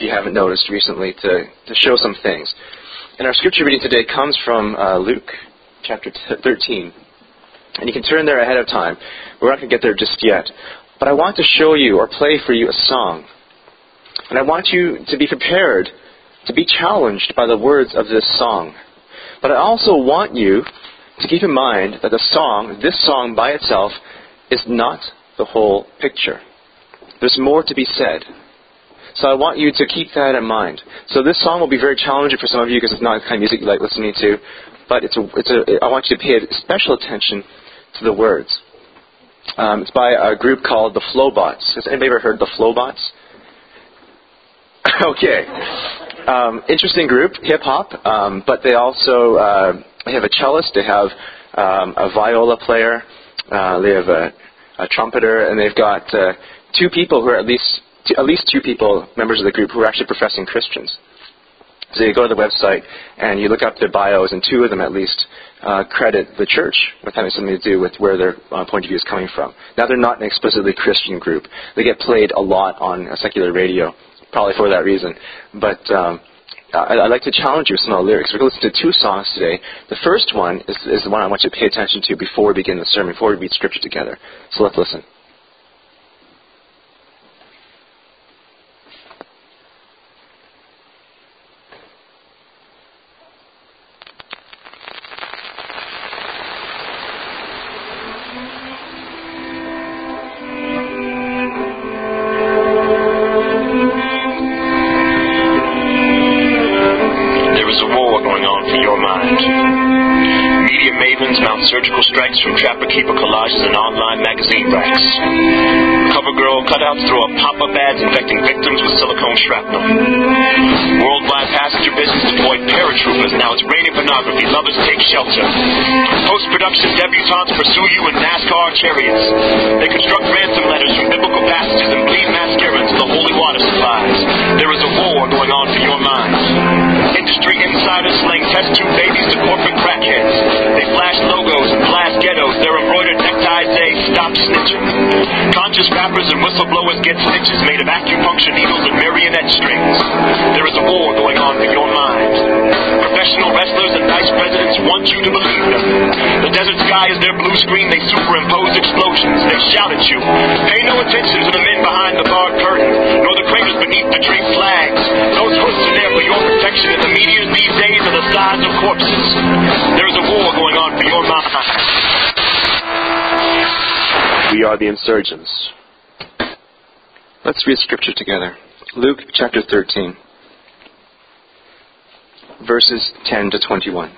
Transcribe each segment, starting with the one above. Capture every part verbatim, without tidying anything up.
if you haven't noticed recently, to, to show some things. And our scripture reading today comes from uh, Luke chapter thirteen. And you can turn there ahead of time. We're not going to get there just yet. But I want to show you or play for you a song. And I want you to be prepared to be challenged by the words of this song. But I also want you to keep in mind that the song, this song by itself, is not the whole picture. There's more to be said. So I want you to keep that in mind. So this song will be very challenging for some of you because it's not the kind of music you like listening to. But it's a, it's a, I want you to pay special attention to the words. Um, it's by a group called the Flowbots. Has anybody ever heard the Flowbots? Okay. Um, interesting group, hip-hop, um, but they also uh, they have a cellist, they have um, a viola player, uh, they have a, a trumpeter, and they've got uh, two people who are at least, two, at least two people, members of the group, who are actually professing Christians. So you go to the website and you look up their bios, and two of them at least uh, credit the church with having something to do with where their uh, point of view is coming from. Now, they're not an explicitly Christian group. They get played a lot on uh, secular radio, probably for that reason. But um, I, I'd like to challenge you with some of the lyrics. We're going to listen to two songs today. The first one is, is the one I want you to pay attention to before we begin the sermon, before we read Scripture together. So let's listen. Surgical strikes from trapper keeper collages and online magazine racks. CoverGirl cutouts throw up pop-up ads infecting victims with silicone shrapnel. Worldwide passenger business deployed paratroopers. Now it's raining pornography. Lovers take shelter. Post-production debutantes pursue you in NASCAR chariots. They construct ransom letters from biblical passages and bleed mascara into the holy water supplies. There is a war going on for your mind. Industry insiders slaying test tube babies to corporate crackheads. They flash logos and blast ghettos. Their embroidered neckties say, "Stop snitching." Conscious rappers and whistleblowers get stitches made of acupuncture needles and marionette strings. There is a war going on for your mind. Professional wrestlers and vice presidents want you to believe them. The desert sky is their blue screen. They superimpose explosions. They shout at you. Pay no attention to the men behind the barred curtain, nor the craters beneath the draped flags. Those hoods are there for your protection, and the meteors these days are the size of corpses. There is a war going on for your mind. We are the insurgents. Let's read Scripture together. Luke chapter thirteen, verses ten to twenty-one.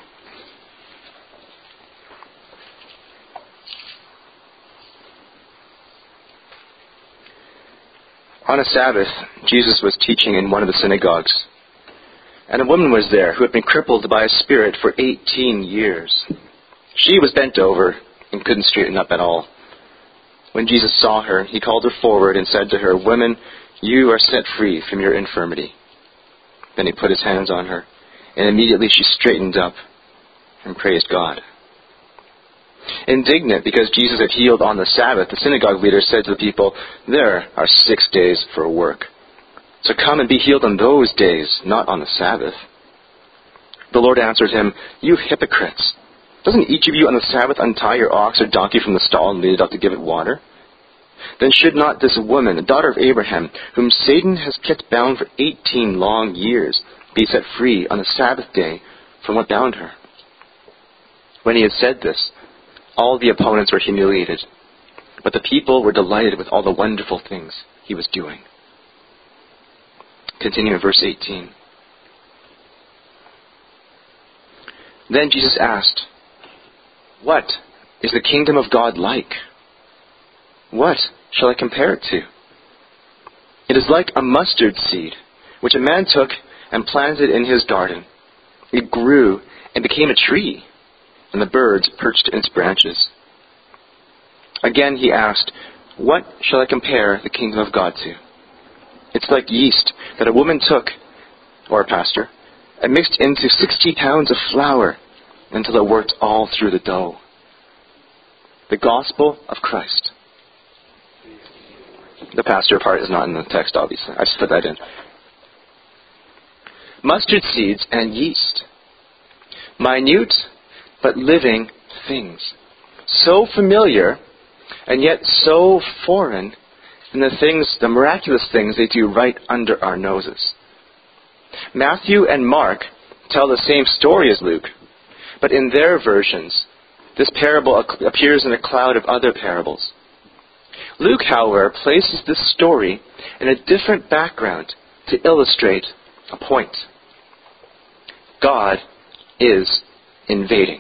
On a Sabbath, Jesus was teaching in one of the synagogues, and a woman was there who had been crippled by a spirit for eighteen years. She was bent over and couldn't straighten up at all. When Jesus saw her, he called her forward and said to her, "Woman, you are set free from your infirmity." Then he put his hands on her, and immediately she straightened up and praised God. Indignant because Jesus had healed on the Sabbath, the synagogue leader said to the people, "There are six days for work. So come and be healed on those days, not on the Sabbath." The Lord answered him, "You hypocrites! Doesn't each of you on the Sabbath untie your ox or donkey from the stall and lead it out to give it water? Then should not this woman, the daughter of Abraham, whom Satan has kept bound for eighteen long years, be set free on the Sabbath day from what bound her?" When he had said this, all the opponents were humiliated, but the people were delighted with all the wonderful things he was doing. Continuing in verse eighteen. Then Jesus asked, "What is the kingdom of God like? What shall I compare it to? It is like a mustard seed, which a man took and planted in his garden. It grew and became a tree, and the birds perched in its branches." Again he asked, "What shall I compare the kingdom of God to? It's like yeast that a woman took, or a pastor, and mixed into sixty pounds of flour until it worked all through the dough." The gospel of Christ. The pastor part is not in the text, obviously. I just put that in. mustard seeds and yeast. Minute but living things. So familiar and yet so foreign in the things, the miraculous things they do right under our noses. Matthew and Mark tell the same story as Luke, but in their versions, this parable appears in a cloud of other parables. Luke, however, places this story in a different background to illustrate a point. God is invading.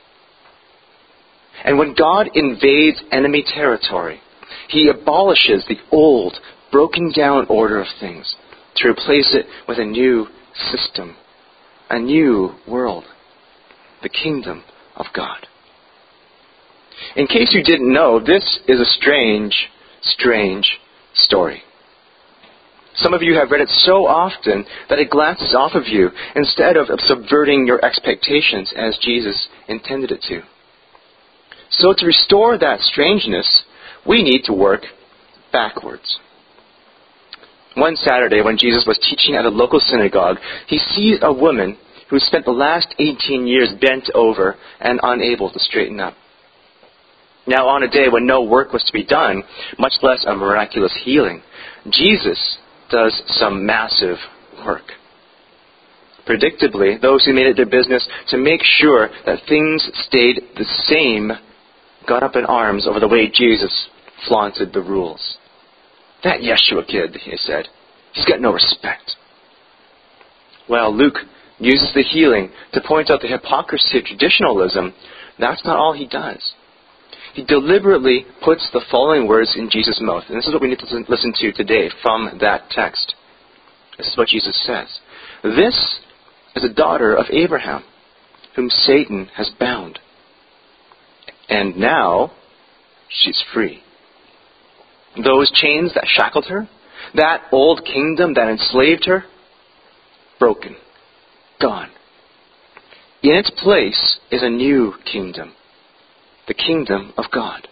And when God invades enemy territory, He abolishes the old, broken down order of things to replace it with a new system, a new world, the kingdom of God. In case you didn't know, this is a strange, strange story. Some of you have read it so often that it glances off of you instead of subverting your expectations as Jesus intended it to. So to restore that strangeness, we need to work backwards. One Saturday, when Jesus was teaching at a local synagogue, he sees a woman who spent the last eighteen years bent over and unable to straighten up. Now, on a day when no work was to be done, much less a miraculous healing, Jesus does some massive work. Predictably, those who made it their business to make sure that things stayed the same got up in arms over the way Jesus flaunted the rules. That Yeshua kid, he said, he's got no respect. Well, Luke uses the healing to point out the hypocrisy of traditionalism. That's not all he does. He deliberately puts the following words in Jesus' mouth. And this is what we need to listen to today from that text. This is what Jesus says. This is a daughter of Abraham, whom Satan has bound. And now she's free. Those chains that shackled her, that old kingdom that enslaved her, broken, gone. In its place is a new kingdom, the kingdom of God.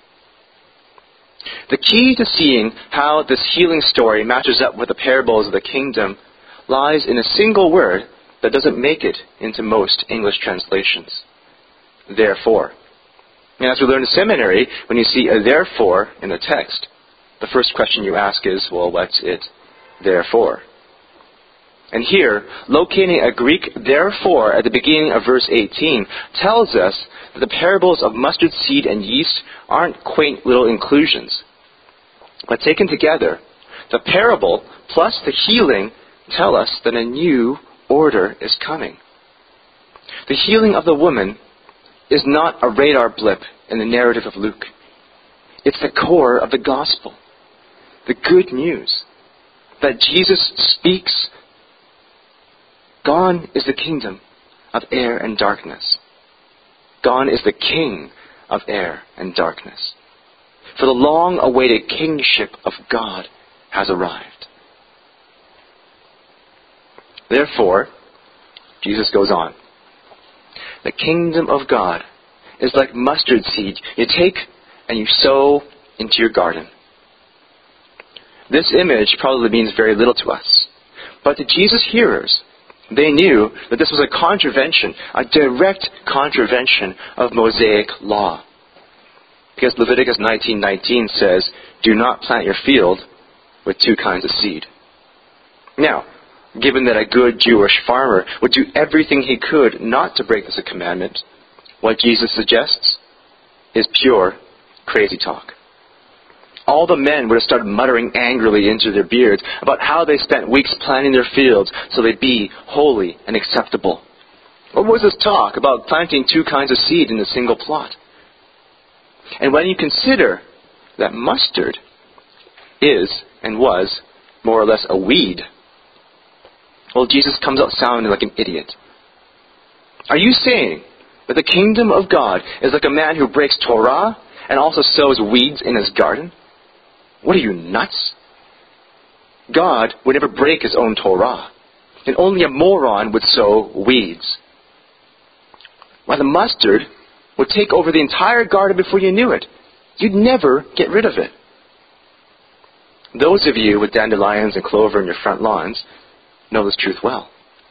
The key to seeing how this healing story matches up with the parables of the kingdom lies in a single word that doesn't make it into most English translations. Therefore. And as we learn in seminary, when you see a therefore in the text, the first question you ask is, well, what's it there for? And here, locating a Greek therefore at the beginning of verse eighteen tells us that the parables of mustard seed and yeast aren't quaint little inclusions. But taken together, the parable plus the healing tell us that a new order is coming. The healing of the woman is not a radar blip in the narrative of Luke. It's the core of the gospel. The good news that Jesus speaks. Gone is the kingdom of air and darkness. Gone is the king of air and darkness. For the long-awaited kingship of God has arrived. Therefore, Jesus goes on. The kingdom of God is like mustard seed you take and you sow into your garden. This image probably means very little to us. But to Jesus' hearers, they knew that this was a contravention, a direct contravention of Mosaic law. Because Leviticus nineteen nineteen says, do not plant your field with two kinds of seed. Now, given that a good Jewish farmer would do everything he could not to break this commandment, what Jesus suggests is pure crazy talk. All the men would have started muttering angrily into their beards about how they spent weeks planting their fields so they'd be holy and acceptable. What was this talk about planting two kinds of seed in a single plot? And when you consider that mustard is and was more or less a weed, well, Jesus comes out sounding like an idiot. Are you saying that the kingdom of God is like a man who breaks Torah and also sows weeds in his garden? What are you, nuts? God would never break his own Torah, and only a moron would sow weeds. While the mustard would take over the entire garden before you knew it. You'd never get rid of it. Those of you with dandelions and clover in your front lawns know this truth well.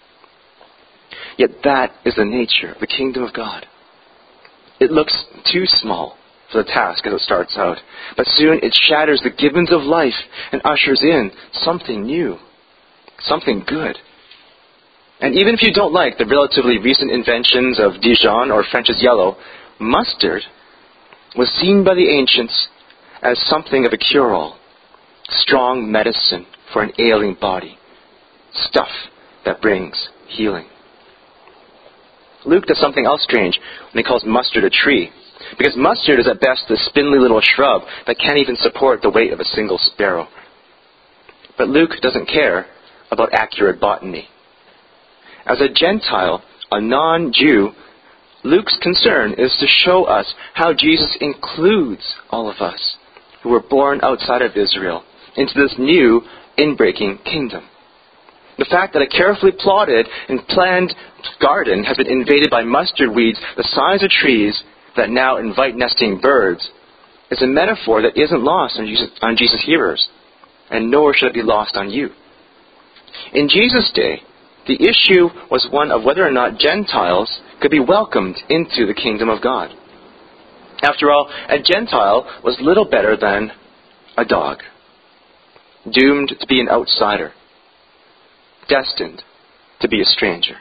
Yet that is the nature of the kingdom of God. It looks too small for the task as it starts out, but soon it shatters the gibbons of life and ushers in something new, something good. And even if you don't like the relatively recent inventions of Dijon or French's yellow, mustard was seen by the ancients as something of a cure-all, strong medicine for an ailing body, stuff that brings healing. Luke does something else strange when he calls mustard a tree, because mustard is at best the spindly little shrub that can't even support the weight of a single sparrow. But Luke doesn't care about accurate botany. As a Gentile, a non-Jew, Luke's concern is to show us how Jesus includes all of us who were born outside of Israel into this new, inbreaking kingdom. The fact that a carefully plotted and planned garden has been invaded by mustard weeds the size of trees that now invite nesting birds is a metaphor that isn't lost on Jesus, on Jesus' hearers, and nor should it be lost on you. In Jesus' day, the issue was one of whether or not Gentiles could be welcomed into the kingdom of God. After all, a Gentile was little better than a dog, doomed to be an outsider, destined to be a stranger.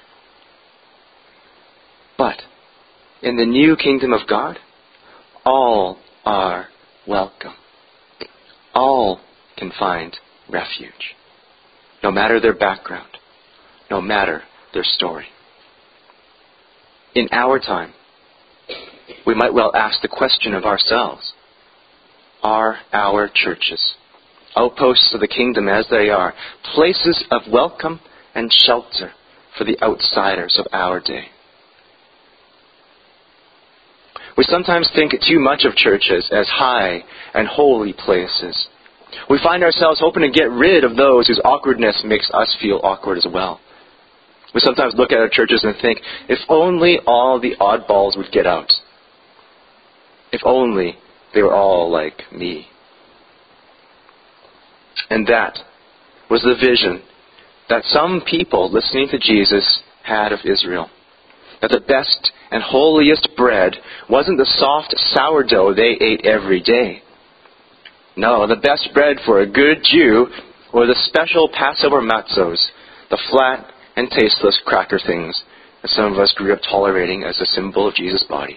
But in the new kingdom of God, all are welcome. All can find refuge, no matter their background, no matter their story. In our time, we might well ask the question of ourselves: are our churches, outposts of the kingdom as they are, places of welcome and shelter for the outsiders of our day? We sometimes think too much of churches as high and holy places. We find ourselves hoping to get rid of those whose awkwardness makes us feel awkward as well. We sometimes look at our churches and think, if only all the oddballs would get out. If only they were all like me. And that was the vision that some people listening to Jesus had of Israel. That the best and holiest bread wasn't the soft sourdough they ate every day. No, the best bread for a good Jew were the special Passover matzos, the flat and tasteless cracker things that some of us grew up tolerating as a symbol of Jesus' body.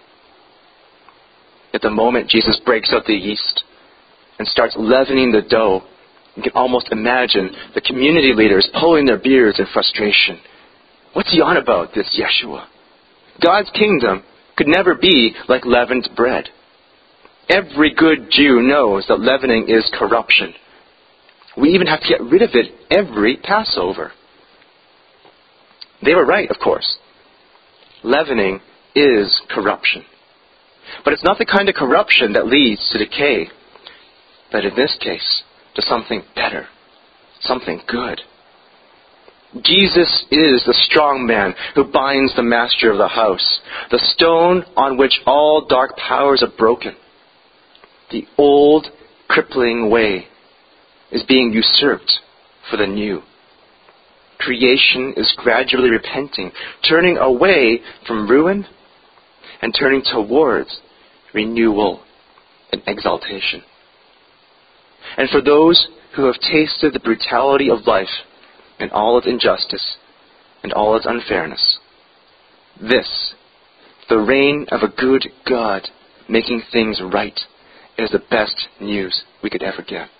At the moment Jesus breaks out the yeast and starts leavening the dough, you can almost imagine the community leaders pulling their beards in frustration. What's he on about, this Yeshua? God's kingdom could never be like leavened bread. Every good Jew knows that leavening is corruption. We even have to get rid of it every Passover. They were right, of course. Leavening is corruption. But it's not the kind of corruption that leads to decay, but in this case, to something better, something good. Jesus is the strong man who binds the master of the house, the stone on which all dark powers are broken. The old, crippling way is being usurped for the new. Creation is gradually repenting, turning away from ruin and turning towards renewal and exaltation. And for those who have tasted the brutality of life and all its injustice and all its unfairness, this, the reign of a good God making things right, is the best news we could ever get.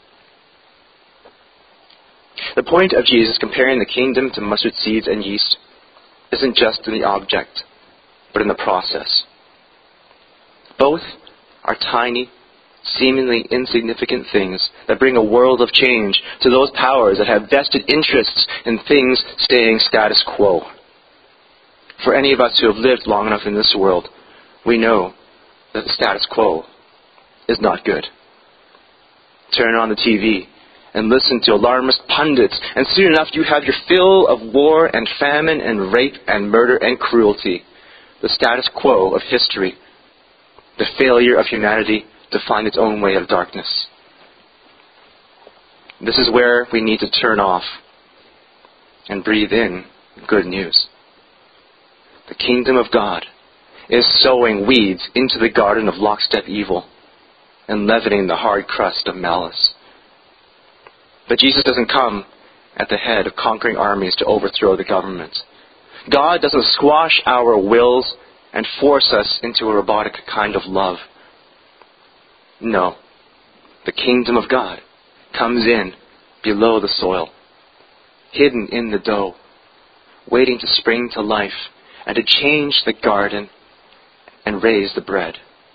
The point of Jesus comparing the kingdom to mustard seeds and yeast isn't just in the object, but in the process. Both are tiny, seemingly insignificant things that bring a world of change to those powers that have vested interests in things staying status quo. For any of us who have lived long enough in this world, we know that the status quo is not good. Turn on the T V and listen to alarmist pundits, and soon enough you have your fill of war and famine and rape and murder and cruelty. The status quo of history. The failure of humanity to find its own way of darkness. This is where we need to turn off and breathe in good news. kingdom of God is sowing weeds into the garden of lockstep evil and leavening the hard crust of malice. But Jesus doesn't come at the head of conquering armies to overthrow the government. God doesn't squash our wills and force us into a robotic kind of love. No. The kingdom of God comes in below the soil, hidden in the dough, waiting to spring to life and to change the garden and raise the bread.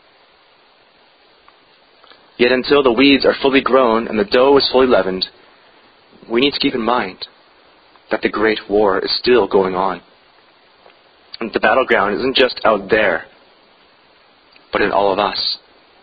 Yet until the weeds are fully grown and the dough is fully leavened, we need to keep in mind that the great war is still going on. And the battleground isn't just out there, but in all of us.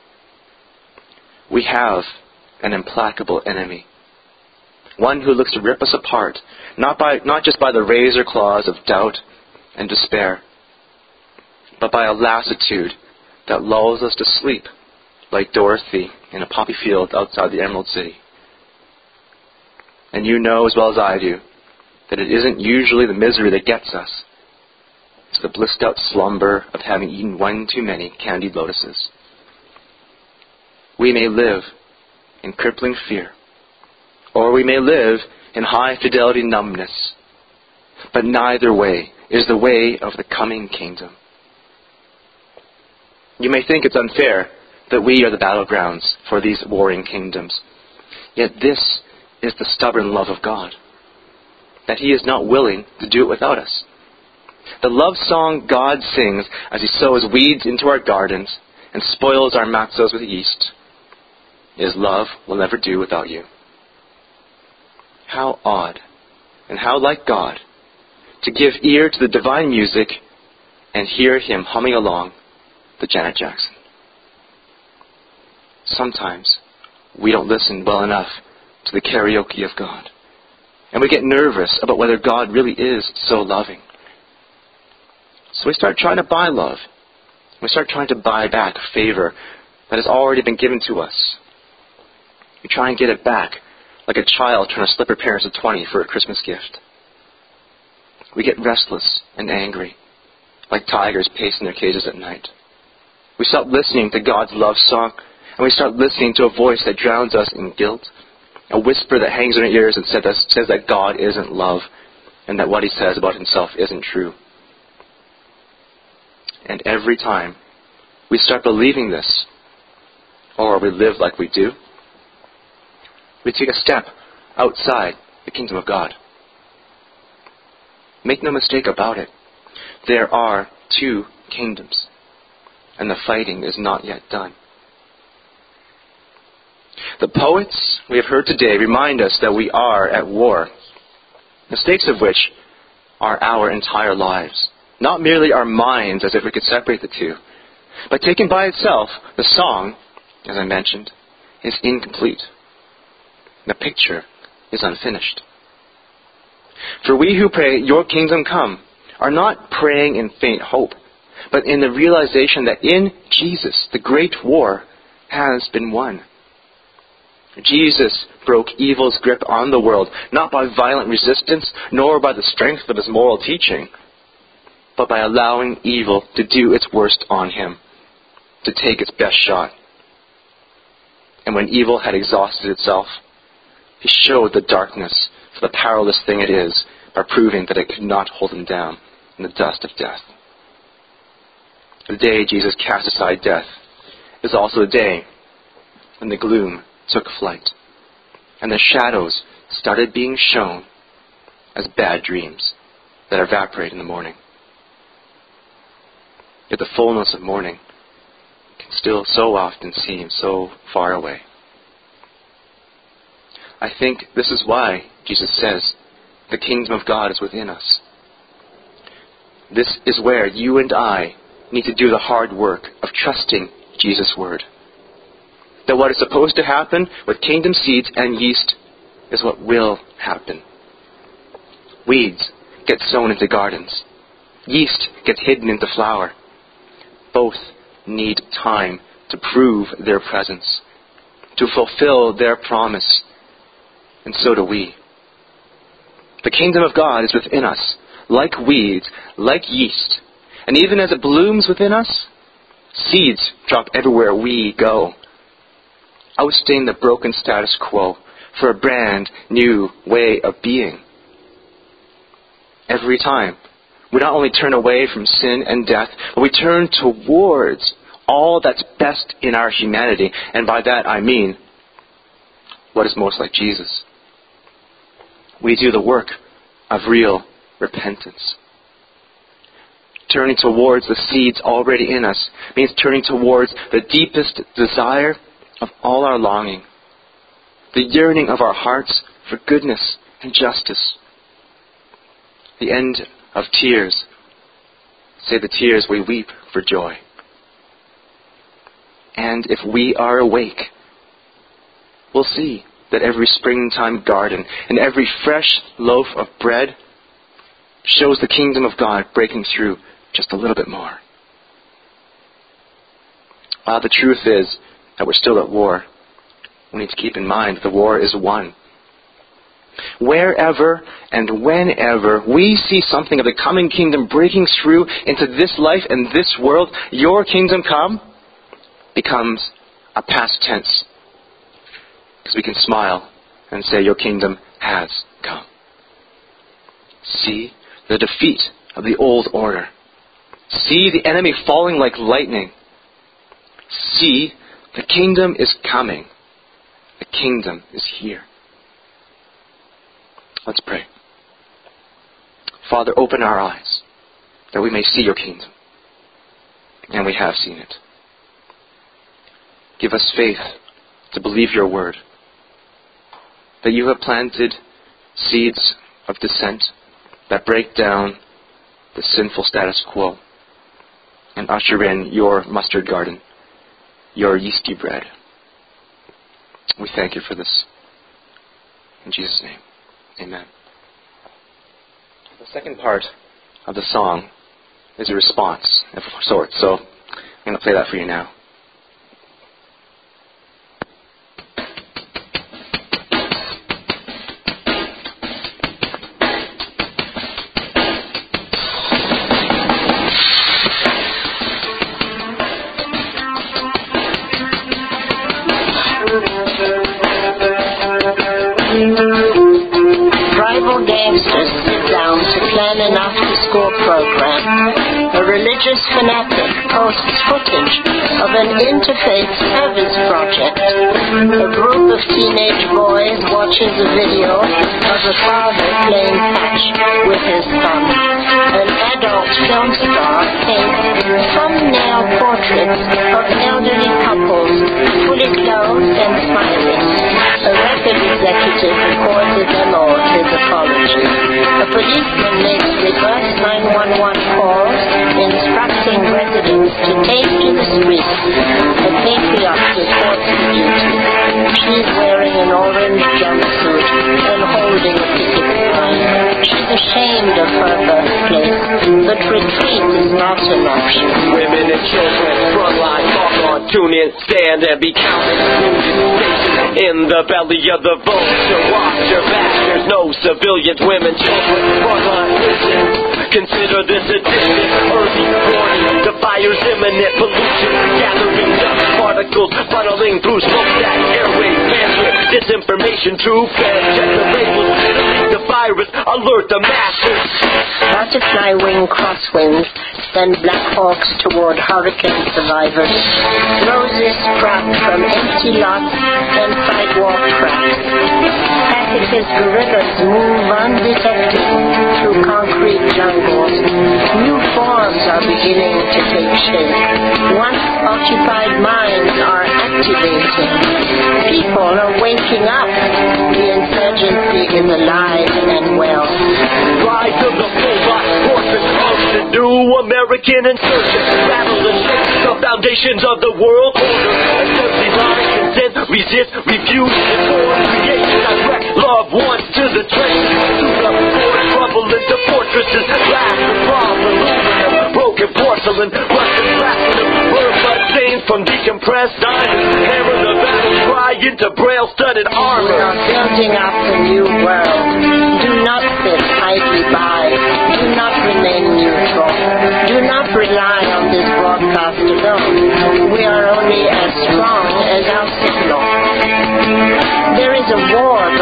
We have an implacable enemy, one who looks to rip us apart, not by not just by the razor claws of doubt and despair, but by a lassitude that lulls us to sleep like Dorothy in a poppy field outside the Emerald City. And you know as well as I do that it isn't usually the misery that gets us. It's the blissed out slumber of having eaten one too many candied lotuses. We may live in crippling fear, or we may live in high fidelity numbness, but neither way is the way of the coming kingdom. You may think it's unfair that we are the battlegrounds for these warring kingdoms, yet this is the stubborn love of God, that He is not willing to do it without us. The love song God sings as He sows weeds into our gardens and spoils our matzos with yeast is love will never do without you. How odd and how like God to give ear to the divine music and hear Him humming along the Janet Jackson. Sometimes we don't listen well enough to the karaoke of God, and we get nervous about whether God really is so loving. So we start trying to buy love. We start trying to buy back favor that has already been given to us. We try and get it back like a child trying to slip her parents a twenty for a Christmas gift. We get restless and angry, like tigers pacing their cages at night. We stop listening to God's love song, and we start listening to a voice that drowns us in guilt, a whisper that hangs in our ears and says that God isn't love, and that what He says about Himself isn't true. And every time we start believing this, or we live like we do, we take a step outside the kingdom of God. Make no mistake about it. There are two kingdoms, and the fighting is not yet done. The poets we have heard today remind us that we are at war, the stakes of which are our entire lives, not merely our minds as if we could separate the two. But taken by itself, the song, as I mentioned, is incomplete. The picture is unfinished. For we who pray, "Your kingdom come," are not praying in faint hope, but in the realization that in Jesus, the great war has been won. Jesus broke evil's grip on the world, not by violent resistance, nor by the strength of His moral teaching, but by allowing evil to do its worst on Him, to take its best shot. And when evil had exhausted itself, He showed the darkness for the powerless thing it is by proving that it could not hold Him down in the dust of death. The day Jesus cast aside death is also the day when the gloom took flight and the shadows started being shown as bad dreams that evaporate in the morning. Yet the fullness of morning can still so often seem so far away. I think this is why Jesus says the kingdom of God is within us. This is where you and I need to do the hard work of trusting Jesus' word. That what is supposed to happen with kingdom seeds and yeast is what will happen. Weeds get sown into gardens. Yeast gets hidden into flour. Both need time to prove their presence, to fulfill their promise. And so do we. The kingdom of God is within us, like weeds, like yeast, And even as it blooms within us, seeds drop everywhere we go. Ousting the broken status quo for a brand new way of being. Every time, we not only turn away from sin and death, but we turn towards all that's best in our humanity. And by that I mean what is most like Jesus. We do the work of real repentance. Turning towards the seeds already in us means turning towards the deepest desire of all our longing, the yearning of our hearts for goodness and justice. The end of tears, say the tears we weep for joy. And if we are awake, we'll see that every springtime garden and every fresh loaf of bread shows the kingdom of God breaking through just a little bit more. Uh, the truth is that we're still at war. We need to keep in mind the war is won. Wherever and whenever we see something of the coming kingdom breaking through into this life and this world, your kingdom come becomes a past tense. Because we can smile and say your kingdom has come. See the defeat of the old order. See the enemy falling like lightning. See, the kingdom is coming. The kingdom is here. Let's pray. Father, open our eyes that we may see your kingdom. And we have seen it. Give us faith to believe your word. That you have planted seeds of dissent that break down the sinful status quo and usher in your mustard garden, your yeasty bread. We thank you for this. In Jesus' name, amen. The second part of the song is a response of sorts, so I'm going to play that for you now. Rival gangsters sit down to plan an after-school program. A religious fanatic posts footage of an interfaith service project. A group of teenage boys watches a video of a father playing catch with his son. An adult film star paints thumbnail portraits of elderly couples, fully clothed and smiling. A record executive records a demo of his apology. A policeman makes reverse nine one one calls, instructing residents to take to the streets. A patriot reports to duty. She's wearing an orange jumpsuit and holding a picket sign. She's ashamed of her birthplace, but retreat is not an option. Women and children, frontline, talk on, tune in, stand and be counted. In the belly of the vulture, watch your back. There's no civilians, women, children, frontline, listen. Consider this a distant, early warning. The fire's imminent, pollution gathering dust particles funneling through smokestack airways. Bandwidth, disinformation, true fans, check the labels, delete the virus, alert the masses. Butterfly wing crosswinds send Black Hawks toward hurricane survivors. Roses sprout from empty lots and sidewalk cracks. Pacifist guerrillas move undetected through concrete jungles. New forms are beginning to take shape. Once occupied minds are activating. People are waking up. The insurgency is alive and well. Rise of the robot forces of the new American insurgent. Rattle and shake the foundations of the world order. Assembly line, consent, resist, refuse, inform, create, direct, love ones to the trenches. To the board, crumble into fortresses. Glass, bomb, aluminum, broken porcelain, rusted platinum, burn blood stains from decompressed diamonds. Hammer the battle cry into braille-studded We armor. are building up a new world. Do not sit idly by. Do not remain neutral. Do not pretend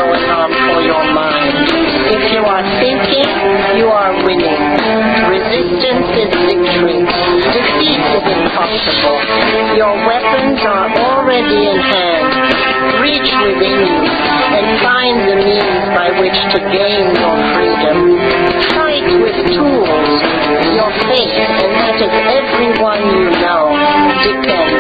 going on for your mind. If you are thinking, you are winning. Resistance is victory. Defeat is impossible. Your weapons are already in hand. Reach within you and find the means by which to gain your freedom. Fight with tools. Your faith, and that of everyone you know, depends